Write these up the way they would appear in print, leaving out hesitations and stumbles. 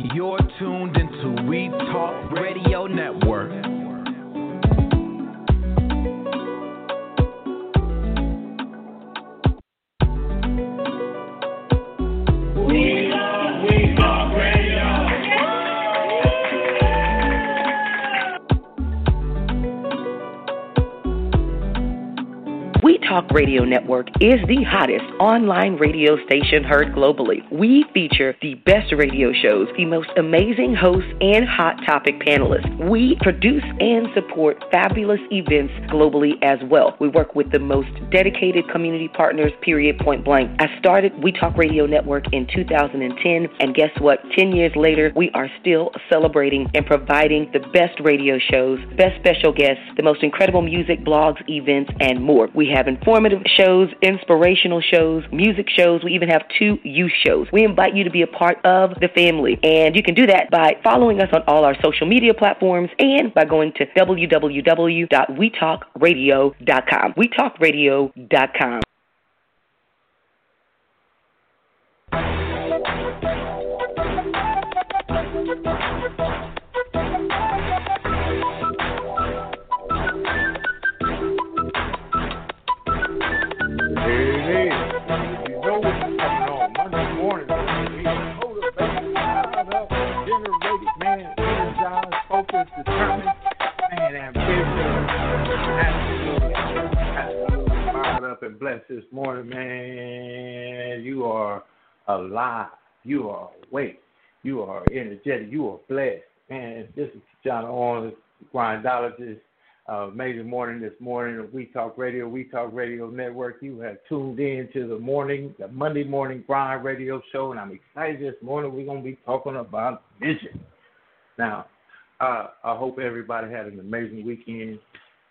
You're tuned into We Talk Radio Network. We Talk Radio Network is the hottest online radio station heard globally. We feature the best radio shows, the most amazing hosts, and hot topic panelists. We produce and support fabulous events globally as well. We work with the most dedicated community partners, period, point blank. I started We Talk Radio Network in 2010, and guess what? 10 years later, we are still celebrating and providing the best radio shows, best special guests, the most incredible music, blogs, events, and more. We have informative shows, inspirational shows, music shows. We even have 2 youth shows. We invite you to be a part of the family, and you can do that by following us on all our social media platforms and by going to www.wetalkradio.com. wetalkradio.com. Determined, man, ambitious, absolutely fired up and blessed this morning, man. You are alive. You are awake. You are energetic. You are blessed, man. This is John Owens, grindologist. Amazing morning this morning of We Talk Radio Network. You have tuned in to the Monday morning grind radio show, and I'm excited this morning. We're going to be talking about vision. Now, I hope everybody had an amazing weekend.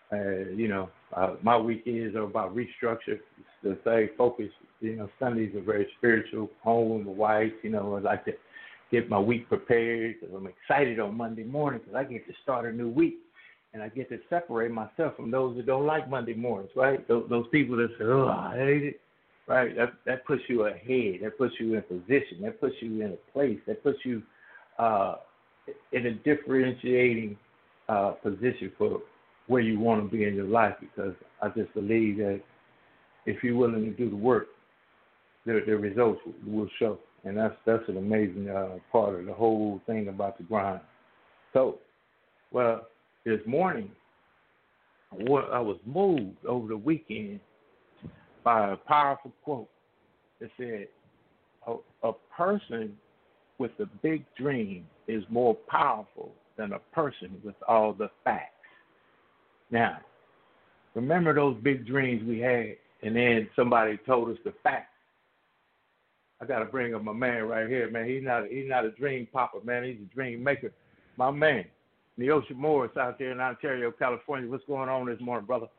My weekends are about restructure, to stay focused. Sundays are very spiritual, home with my wife. I like to get my week prepared. I'm excited on Monday morning because I get to start a new week. And I get to separate myself from those that don't like Monday mornings, right? Those people that say, oh, I hate it, right? That puts you ahead. That puts you in position. That puts you in a place. That puts you in a differentiating position for where you want to be in your life, because I just believe that if you're willing to do the work, the results will show. And that's an amazing part of the whole thing about the grind. So, this morning, I was moved over the weekend by a powerful quote that said, a person with a big dream is more powerful than a person with all the facts. Now, remember those big dreams we had, and then somebody told us the facts. I got to bring up my man right here, man. He's not a dream popper, man. He's a dream maker. My man, Neosha Morris out there in Ontario, California. What's going on this morning, brother?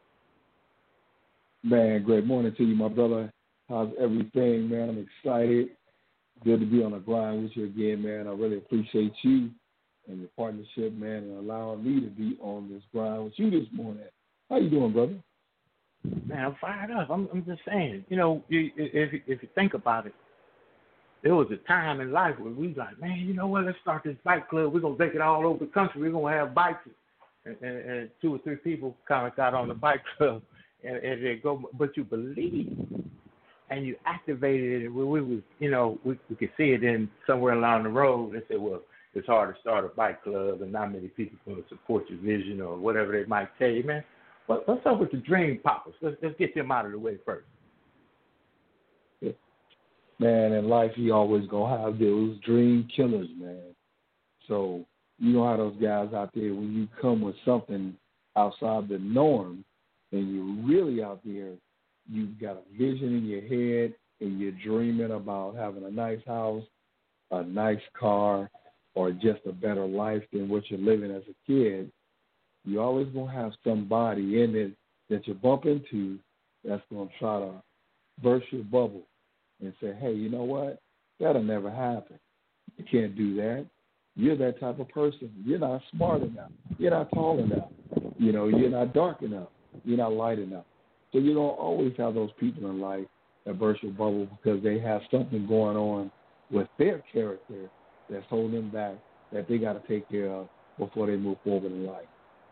Man, great morning to you, my brother. How's everything, man? I'm excited. Good to be on the grind with you again, man. I really appreciate you and your partnership, man, and allowing me to be on this grind with you this morning. How you doing, brother? Man, I'm fired up. I'm just saying, if you think about it, there was a time in life where we was like, man, you know what, let's start this bike club. We're going to take it all over the country. We're going to have bikes. And 2 or 3 people kind of got on the bike club and they go, but you believe and you activated it. We was, we could see it in somewhere along the road. They said, well, it's hard to start a bike club and not many people going to support your vision or whatever they might tell you, man. But what's up with the dream poppers? Let's get them out of the way first. Yeah. Man, in life, you always going to have those dream killers, man. So you know how those guys out there, when you come with something outside the norm and you're really out there, you've got a vision in your head and you're dreaming about having a nice house, a nice car, or just a better life than what you're living as a kid, you're always going to have somebody in it that you bump into that's going to try to burst your bubble and say, hey, you know what? That'll never happen. You can't do that. You're that type of person. You're not smart enough. You're not tall enough. You're not dark enough. You're not light enough. So you're going to always have those people in life that burst your bubble because they have something going on with their character that's holding them back that they got to take care of before they move forward in life.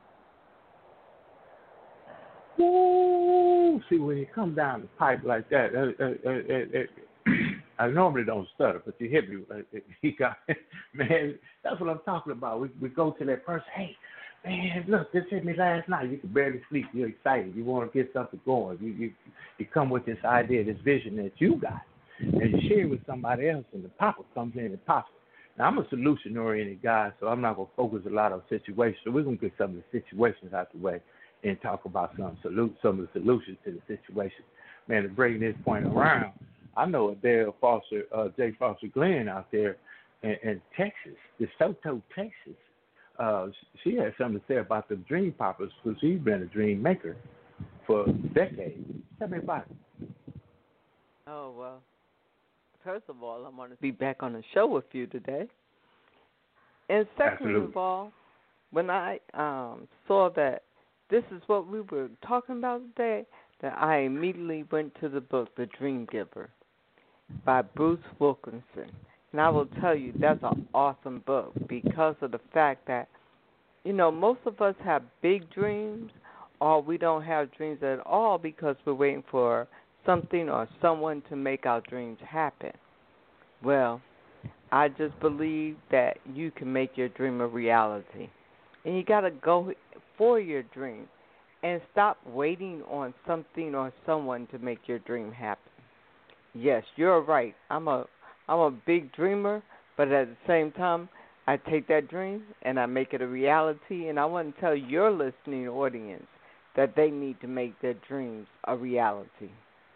Woo! See, when you come down the pipe like that, I normally don't stutter, but you hit me. He got, man, that's what I'm talking about. We go to that person, hey, man, look, this hit me last night. You can barely sleep. You're excited. You want to get something going. You come with this idea, this vision that you got, and you share it with somebody else, and the popper comes in and pops it. Now, I'm a solution-oriented guy, so I'm not going to focus a lot on situations. So we're going to get some of the situations out the way and talk about some of the solutions to the situation. Man, to bring this point around, I know Adele Foster, J. Foster Glenn out there in Texas, DeSoto, Texas. She had something to say about the dream poppers because she's been a dream maker for decades. Tell me about it. Oh, well, first of all, I want to be back on the show with you today. And second of all, when I saw that this is what we were talking about today, that I immediately went to the book, The Dream Giver, by Bruce Wilkinson. And I will tell you, that's an awesome book because of the fact that, you know, most of us have big dreams or we don't have dreams at all because we're waiting for something or someone to make our dreams happen. Well, I just believe that you can make your dream a reality. And you got to go for your dream and stop waiting on something or someone to make your dream happen. Yes, you're right. I'm a big dreamer, but at the same time, I take that dream and I make it a reality. And I want to tell your listening audience that they need to make their dreams a reality.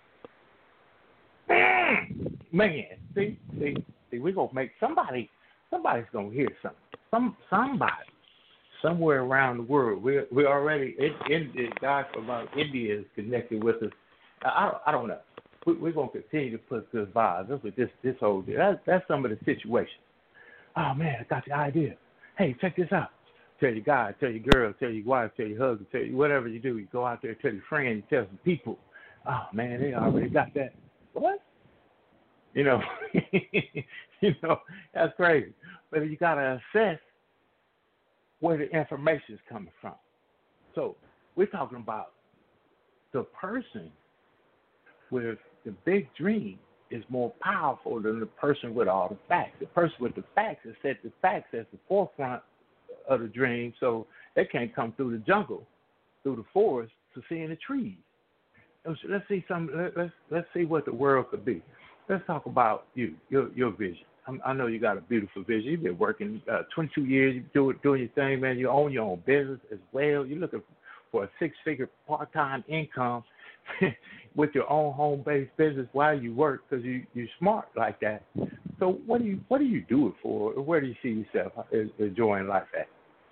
Man, see, we're gonna make somebody's gonna hear something. Somebody somewhere around the world. We're already in God from India is connected with us. I don't know. We're gonna continue to put good vibes. That's what this whole deal. That's some of the situations. Oh man, I got the idea. Hey, check this out. Tell your guy, tell your girl, tell your wife, tell your husband, tell you whatever you do. You go out there, tell your friends, tell some people. Oh man, they already got that. What? You know, that's crazy. But you gotta assess where the information is coming from. So we're talking about the person with the big dream is more powerful than the person with all the facts. The person with the facts has set the facts as the forefront of the dream, so they can't come through the jungle, through the forest to seeing the trees. Let's see let's see what the world could be. Let's talk about your vision. I know you got a beautiful vision. You've been working 22 years. You're doing your thing, man. You own your own business as well. You're looking for a six-figure part-time income with your own home-based business while you work because you're smart like that. So what do you do it for? Where do you see yourself enjoying life at?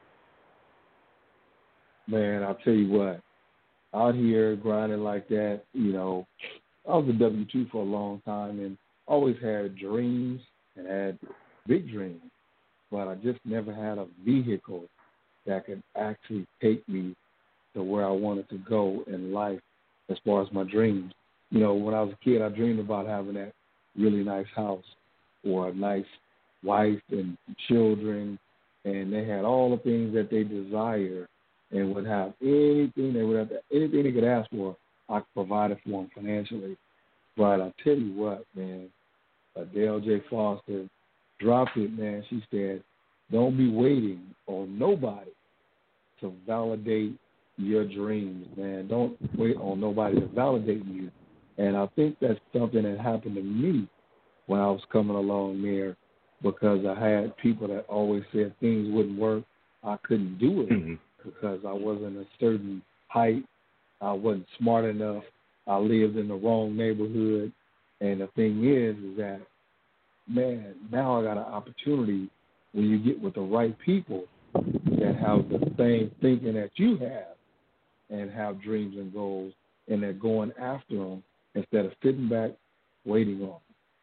Man, I'll tell you what. Out here grinding like that, I was a W-2 for a long time and always had dreams and had big dreams, but I just never had a vehicle that could actually take me to where I wanted to go in life as far as my dreams. When I was a kid, I dreamed about having that really nice house or a nice wife and children, and they had all the things that they desire and would have anything they could ask for. I could provide it for them financially. But I tell you what, man, Adele J. Foster dropped it, man. She said, don't be waiting on nobody to validate your dreams, man. Don't wait on nobody to validate you. And I think that's something that happened to me when I was coming along there because I had people that always said things wouldn't work. I couldn't do it because I wasn't a certain height. I wasn't smart enough. I lived in the wrong neighborhood. And the thing is that, man, now I got an opportunity when you get with the right people that have the same thinking that you have and have dreams and goals, and they're going after them instead of sitting back waiting on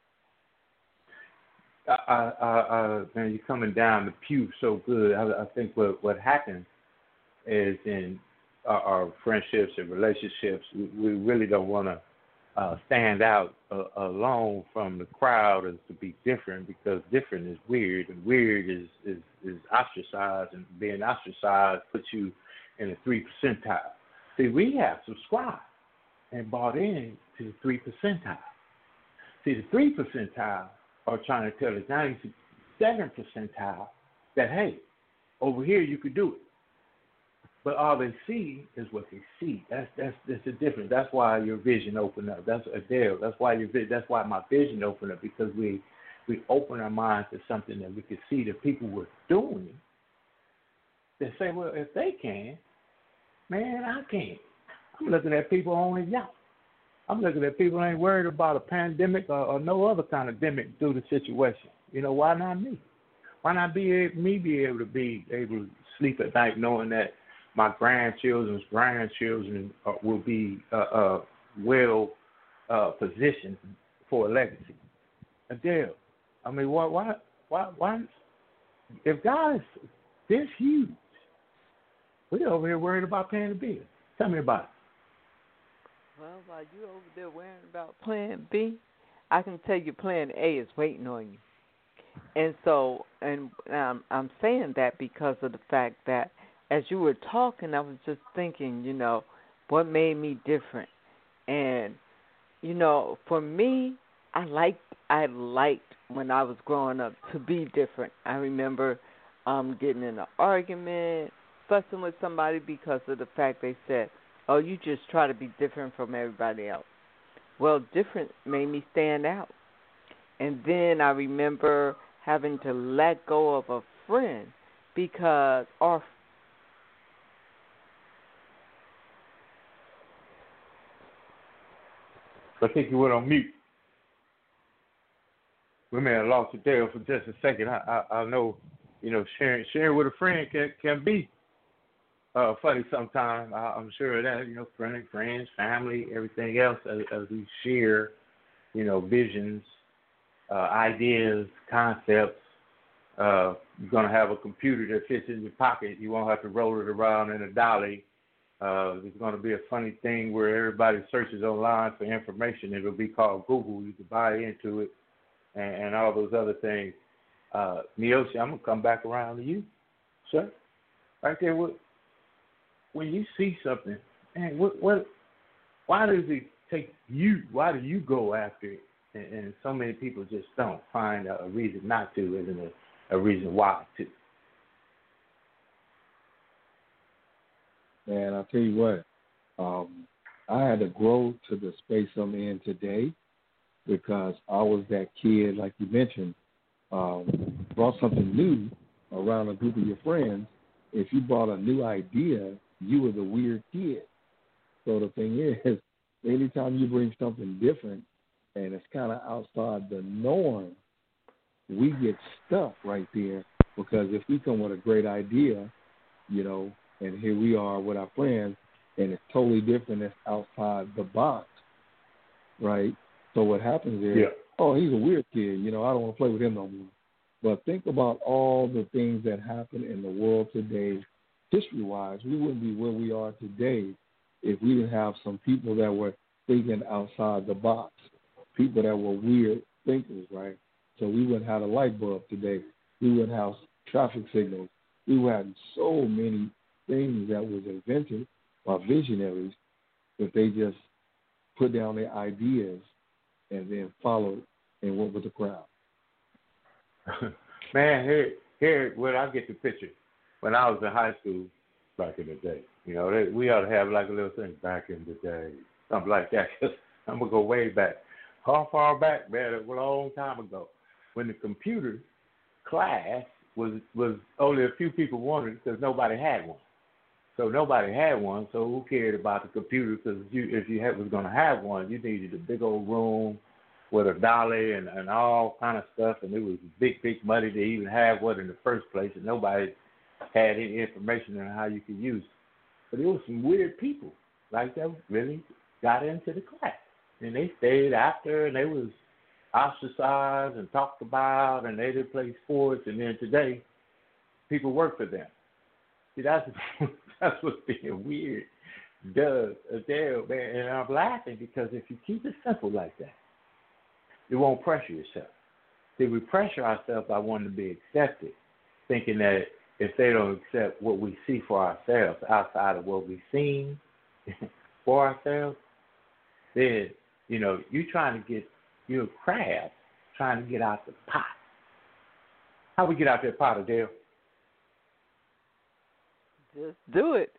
them. Man, you're coming down the pew so good. I think what happens is in our friendships and relationships, we really don't want to stand out alone from the crowd is to be different, because different is weird, and weird is ostracized, and being ostracized puts you in the 3 percentile. See, we have subscribed and bought in to the 3 percentile. See, the 3 percentile are trying to tell the 97 percentile that, hey, over here you could do it. But all they see is what they see. That's the difference. That's why your vision opened up. That's Adele. That's why my vision opened up, because we open our minds to something that we could see that people were doing. They say, well, if they can, man, I can. I'm looking at people only y'all. I'm looking at people ain't worried about a pandemic or no other kind of demic through the situation. You know, why not me? Why not be able to sleep at night knowing that my grandchildren's grandchildren will be well positioned for a legacy? Adele, I mean, why? If God is this huge, we're over here worried about paying the bill. Tell me about it. Well, while you over there worrying about Plan B, I can tell you Plan A is waiting on you. And so, I'm saying that because of the fact that as you were talking, I was just thinking, you know, what made me different. And, you know, for me, I liked when I was growing up to be different. I remember getting in an argument, fussing with somebody because of the fact they said, oh, you just try to be different from everybody else. Well, different made me stand out. And then I remember having to let go of a friend because our I think you went on mute. We may have lost it there for just a second. I know, you know, sharing with a friend can be funny sometimes. I'm sure of that. You know, friends, family, everything else, as we share, you know, visions, ideas, concepts. You're going to have a computer that fits in your pocket. You won't have to roll it around in a dolly. It's going to be a funny thing where everybody searches online for information. It'll be called Google. You can buy into it and all those other things. Neosha, I'm going to come back around to you, sir. Right there. When you see something, man, why does it take you? Why do you go after it? And so many people just don't find a reason not to, isn't a reason why to. Man, I'll tell you what, I had to grow to the space I'm in today because I was that kid, like you mentioned, brought something new around a group of your friends. If you brought a new idea, you were the weird kid. So the thing is, anytime you bring something different and it's kind of outside the norm, we get stuck right there, because if we come with a great idea, you know, and here we are with our friends, and it's totally different, it's outside the box, right? So what happens is, oh, he's a weird kid, you know, I don't want to play with him no more. But think about all the things that happen in the world today, history-wise. We wouldn't be where we are today if we didn't have some people that were thinking outside the box, people that were weird thinkers, right? So we wouldn't have a light bulb today. We wouldn't have traffic signals. We would have so many things that was invented by visionaries that they just put down their ideas and then followed and went with the crowd. Man, here, where I get the picture. When I was in high school back in the day, you know, we ought to have like a little thing, back in the day, something like that. I'm going to go way back. How far back, man? A long time ago, when the computer class was only a few people wanted it because nobody had one. So nobody had one, so who cared about the computer? Because if you was going to have one, you needed a big old room with a dolly and all kind of stuff, and it was big money to even have one in the first place, and nobody had any information on how you could use it. But it was some weird people like that really got into the class, and they stayed after, and they was ostracized and talked about, and they didn't play sports, and then today people work for them. See, that's what's being weird. does Adele, man, and I'm laughing because if you keep it simple like that, you won't pressure yourself. See, we pressure ourselves by wanting to be accepted, thinking that if they don't accept what we see for ourselves outside of what we've seen for ourselves, then, you're a crab trying to get out the pot. How we get out that pot, Adele? Just do it.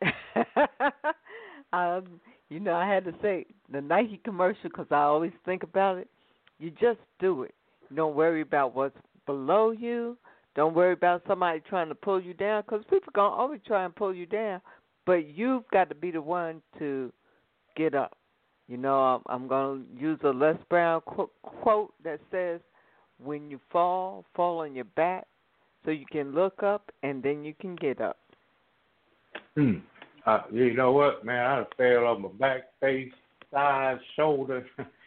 I had to say the Nike commercial because I always think about it. You just do it. You don't worry about what's below you. Don't worry about somebody trying to pull you down because people going to always try and pull you down. But you've got to be the one to get up. I'm going to use a Les Brown quote that says, when you fall on your back so you can look up and then you can get up. You know what, man? I fell on my back, face, side, shoulder.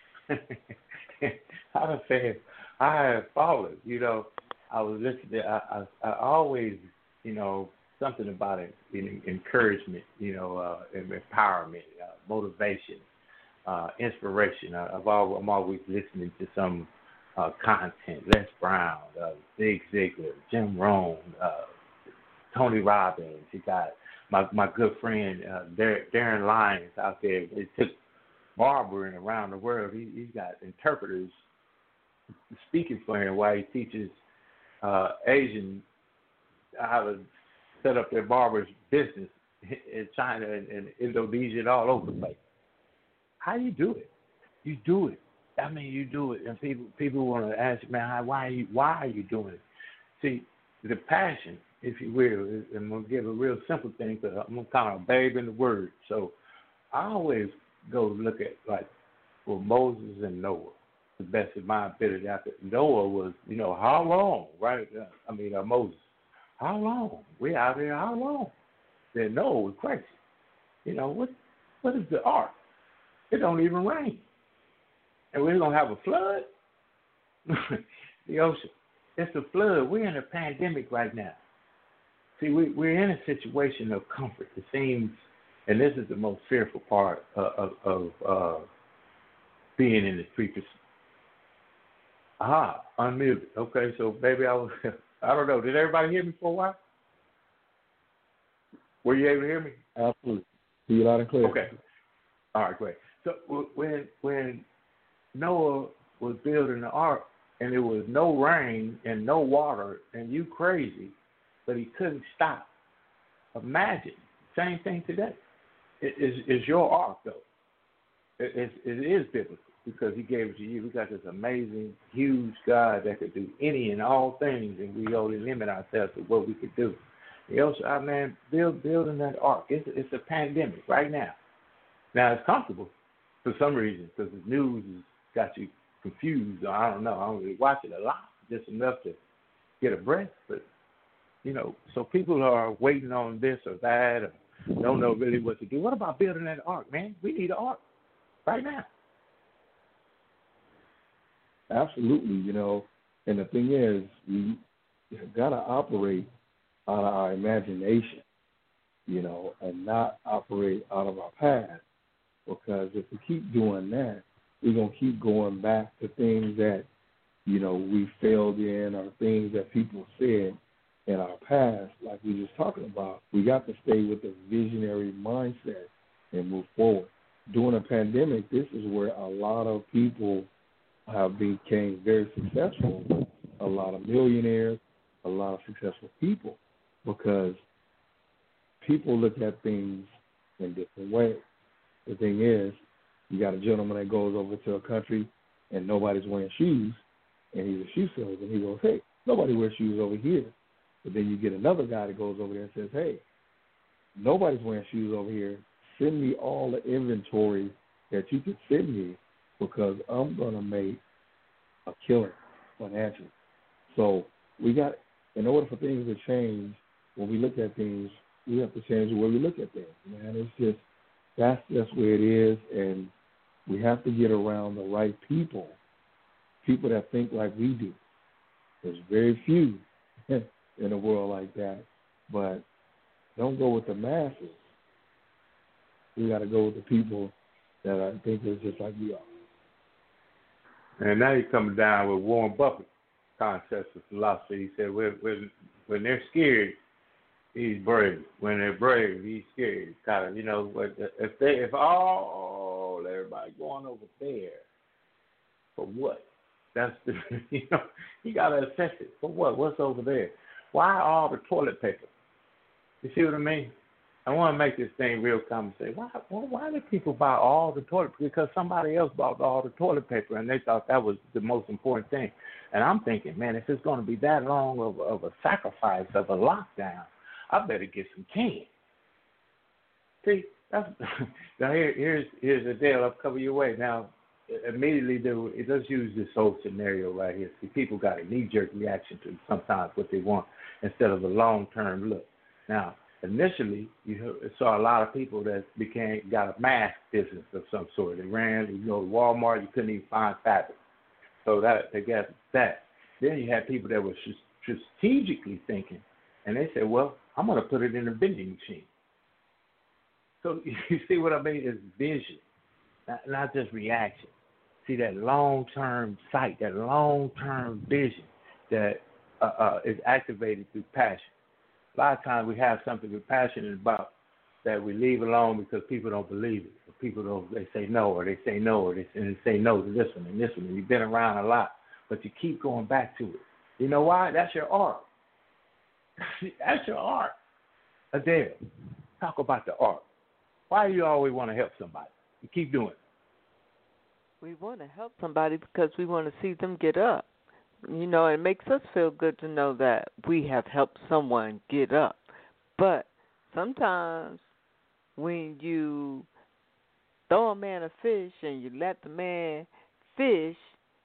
I have fallen. I was listening. I always, something about it, encouragement, empowerment, motivation, inspiration. I'm always listening to some content. Les Brown, Zig Ziglar, Jim Rohn, Tony Robbins. You got my good friend Darren Lyons out there. It took barbering around the world. He's got interpreters speaking for him while he teaches Asian how to set up their barber's business in China and Indonesia and all over the place. How do you do it? You do it. I mean, you do it, and people want to ask, man, why are you doing it? See, the passion, if you will, I'm going to give a real simple thing because I'm kind of a babe in the word. So I always go look at, Moses and Noah, the best of my ability. After Noah was, how long, right? Moses, how long? We out here, how long? Then Noah was crazy. What is the ark? It don't even rain. And we're going to have a flood? The ocean. It's a flood. We're in a pandemic right now. See, we're in a situation of comfort. It seems, and this is the most fearful part of being in the streets. Unmuted. Okay, so baby, I don't know. Did everybody hear me for a while? Were you able to hear me? Absolutely. Hear you loud and clear. Okay. All right, great. So when Noah was building the ark and there was no rain and no water and you crazy, but he couldn't stop. Imagine. Same thing today. It's your ark, though. It is biblical because he gave it to you. We got this amazing, huge God that could do any and all things, and we only limit ourselves to what we could do. Building that ark. It's a pandemic right now. Now, it's comfortable for some reason because the news has got you confused. Or I don't know. I don't really watch it a lot, just enough to get a breath. But, so people are waiting on this or that or don't know really what to do. What about building that ark, man? We need an ark right now. Absolutely, and the thing is, we got to operate out of our imagination, and not operate out of our past. Because if we keep doing that, we're going to keep going back to things that, we failed in or things that people said in our past, like we were just talking about. We got to stay with the visionary mindset and move forward. During a pandemic, this is where a lot of people have became very successful, a lot of millionaires, a lot of successful people, because people look at things in different ways. The thing is, you got a gentleman that goes over to a country and nobody's wearing shoes, and he's a shoe salesman, and he goes, hey, nobody wears shoes over here. But then you get another guy that goes over there and says, hey, nobody's wearing shoes over here. Send me all the inventory that you can send me because I'm going to make a killing financially. So we got, in order for things to change, when we look at things, we have to change the way we look at things. Man, it's just, that's just where it is, and we have to get around the right people that think like we do. There's very few in a world like that, but don't go with the masses. We got to go with the people that I think are just like we are. And now you're coming down with Warren Buffett concepts of philosophy. He said when they're scared, he's brave. When they're brave, he's scared. Kind of, if everybody going over there, for what? That's the, you got to assess it. For what? What's over there? Why all the toilet paper? You see what I mean? I want to make this thing real conversation. Why did people buy all the toilet paper? Because somebody else bought all the toilet paper, and they thought that was the most important thing. And I'm thinking, man, if it's going to be that long of a sacrifice, of a lockdown, I better get some cans. See, that's now here's a deal. I'll cover your way. Now, immediately, let's use this whole scenario right here. See, people got a knee-jerk reaction to sometimes what they want instead of a long-term look. Now, initially, you saw a lot of people that got a mask business of some sort. They ran, to Walmart, you couldn't even find fabric. So they got that. Then you had people that were strategically thinking, and they said, well, I'm going to put it in a vending machine. So you see what I mean? It's vision, not just reaction. See that long-term sight, that long-term vision that is activated through passion. A lot of times we have something we're passionate about that we leave alone because people don't believe it. Or they say no, or they say no, or they say no to this one and this one. And you've been around a lot, but you keep going back to it. You know why? That's your art. That's your art. Adele, talk about the art. Why do you always want to help somebody? You keep doing it. We want to help somebody because we want to see them get up. It makes us feel good to know that we have helped someone get up. But sometimes when you throw a man a fish and you let the man fish,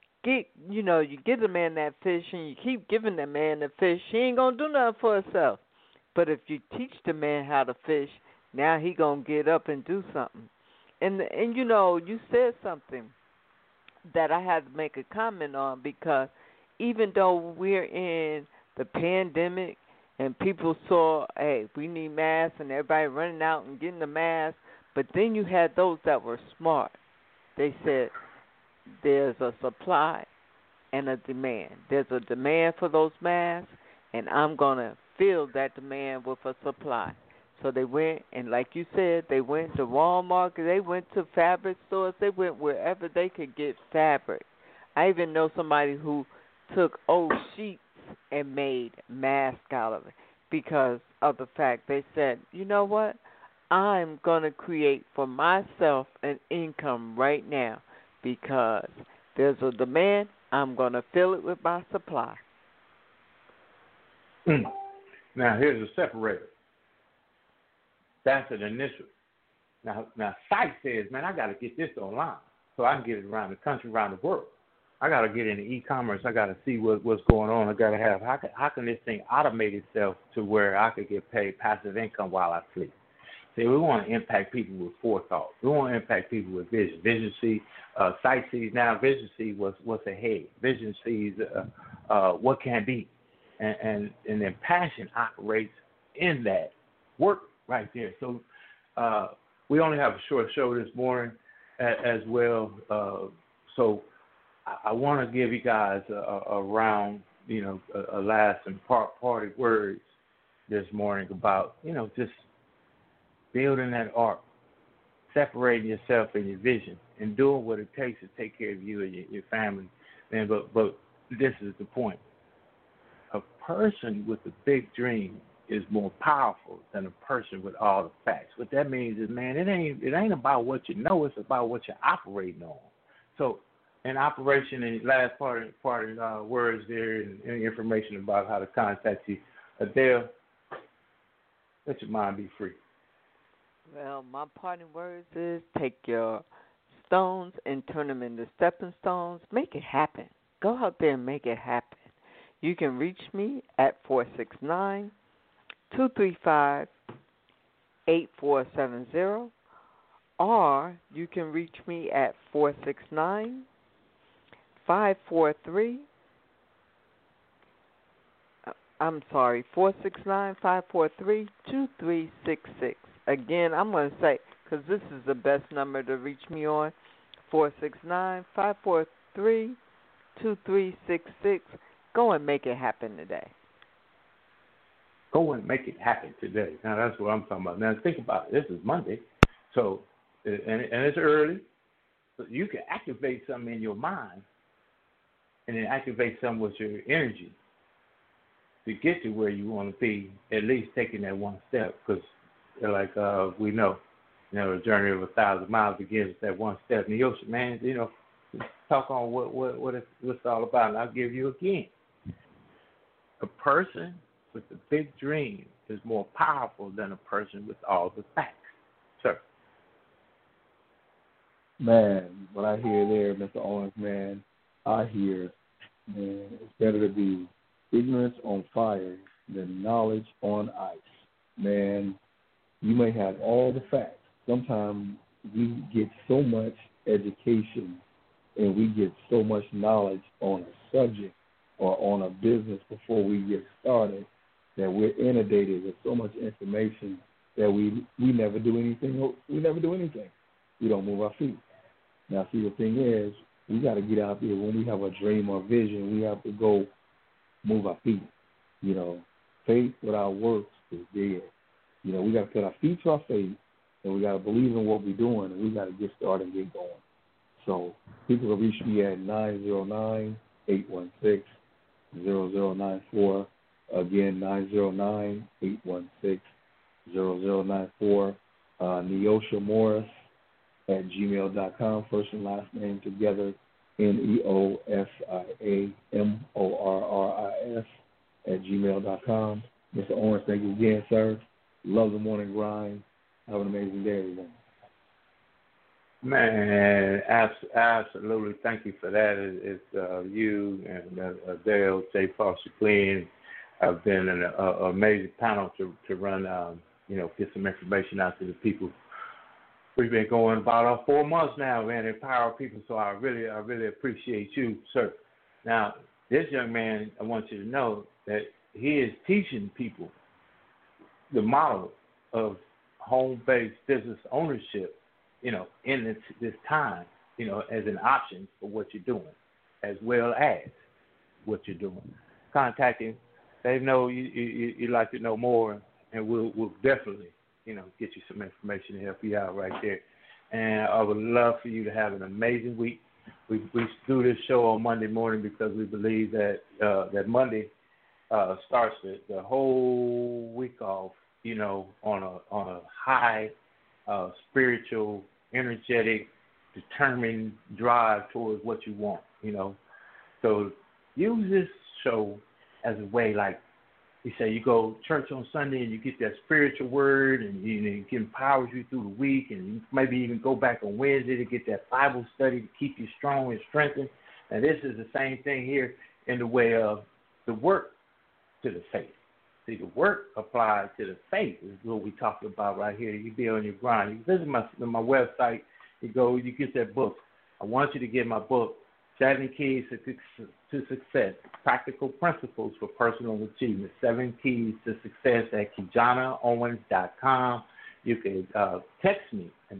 you give the man that fish and you keep giving the man the fish, he ain't going to do nothing for himself. But if you teach the man how to fish, now he going to get up and do something. And you said something that I had to make a comment on, because even though we're in the pandemic and people saw, hey, we need masks, and everybody running out and getting the mask, but then you had those that were smart. They said there's a supply and a demand. There's a demand for those masks, and I'm going to fill that demand with a supply. So they went, and like you said, they went to Walmart, they went to fabric stores, they went wherever they could get fabric. I even know somebody who took old sheets and made masks out of it because of the fact they said, you know what, I'm going to create for myself an income right now because there's a demand, I'm going to fill it with my supply. Now, here's a separator. That's an initial. Now, Site says, man, I got to get this online so I can get it around the country, around the world. I got to get into e-commerce. I got to see what's going on. I got to have, how can this thing automate itself to where I could get paid passive income while I sleep? See, we want to impact people with forethought. We want to impact people with vision. Vision sees, Sight sees now, vision sees what's ahead. Vision sees what can be. And then passion operates in that work right there. So we only have a short show this morning as well. So I want to give you guys a round, a last and party words this morning about, just building that art, separating yourself and your vision, and doing what it takes to take care of you and your family. And but this is the point. A person with a big dream is more powerful than a person with all the facts. What that means is, man, it ain't about what you know, it's about what you're operating on. So in operation, and last part of words there, and any information about how to contact you, Adele, let your mind be free. Well, my parting words is take your stones and turn them into stepping stones. Make it happen. Go out there and make it happen. You can reach me at 469-235-8470, or you can reach me at 469-543. I'm sorry, 469-543-2366. Again, I'm going to say, because this is the best number to reach me on, 469-543-2366. Go and make it happen today. Go and make it happen today. Now, that's what I'm talking about. Now, think about it. This is Monday, so and it's early. So you can activate something in your mind and then activate something with your energy to get to where you want to be, at least taking that one step. Because, like we know, the journey of 1,000 miles begins with that one step. And the ocean, man, talk on what it's all about. And I'll give you again. A person with a big dream is more powerful than a person with all the facts. Sir. Man, what I hear there, Mr. Owens, man, I hear, man, it's better to be ignorance on fire than knowledge on ice. Man, you may have all the facts. Sometimes we get so much education and we get so much knowledge on a subject or on a business before we get started that we're inundated with so much information that we never do anything. We never do anything. We don't move our feet. Now, see, the thing is, we got to get out there. When we have a dream or vision, we have to go move our feet. Faith without works is dead. We got to put our feet to our faith, and we got to believe in what we're doing, and we got to get started and get going. So people can reach me at 909-816-0094. Again, 909-816-0094. Neosha Morris at gmail.com. First and last name together, NeosiaMorris at gmail.com. Mr. Owens, thank you again, sir. Love the morning grind. Have an amazing day, everyone. Man, absolutely. Thank you for that. It's you and Dale J. Foster Clean have been an amazing panel to run, get some information out to the people. We've been going about 4 months now, man, empower people. So I really appreciate you, sir. Now, this young man, I want you to know that he is teaching people the model of home-based business ownership, in this time, as an option for what you're doing, as well as what you're doing. Contact him. They know you'd like to know more, and we'll definitely, get you some information to help you out right there. And I would love for you to have an amazing week. We do this show on Monday morning because we believe that that Monday starts the whole week off, on a high spiritual, energetic, determined drive towards what you want, So use this show as a way, like we say, you go to church on Sunday and you get that spiritual word and it empowers you through the week, and you maybe even go back on Wednesday to get that Bible study to keep you strong and strengthened. And this is the same thing here in the way of the work to the faith. See, the work applied to the faith is what we're talking about right here. You be on your grind. You visit my website. You go, you get that book. I want you to get my book, 7 Keys to Success, Practical Principles for Personal Achievement, 7 Keys to Success at KeJanaOwens.com. You can text me at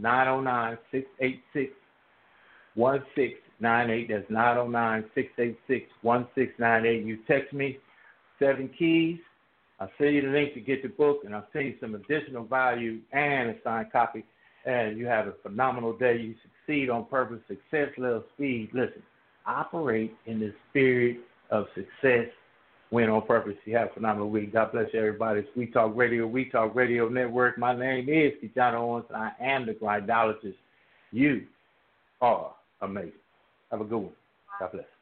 909-686-1698. That's 909-686-1698. You text me 7 Keys. I'll send you the link to get the book, and I'll send you some additional value and a signed copy. And you have a phenomenal day. You succeed on purpose. Success, love, speed. Listen, operate in the spirit of success. Win on purpose. You have a phenomenal week. God bless you, everybody. It's We Talk Radio Network. My name is KeJana Owens, and I am the grindologist. You are amazing. Have a good one. God bless.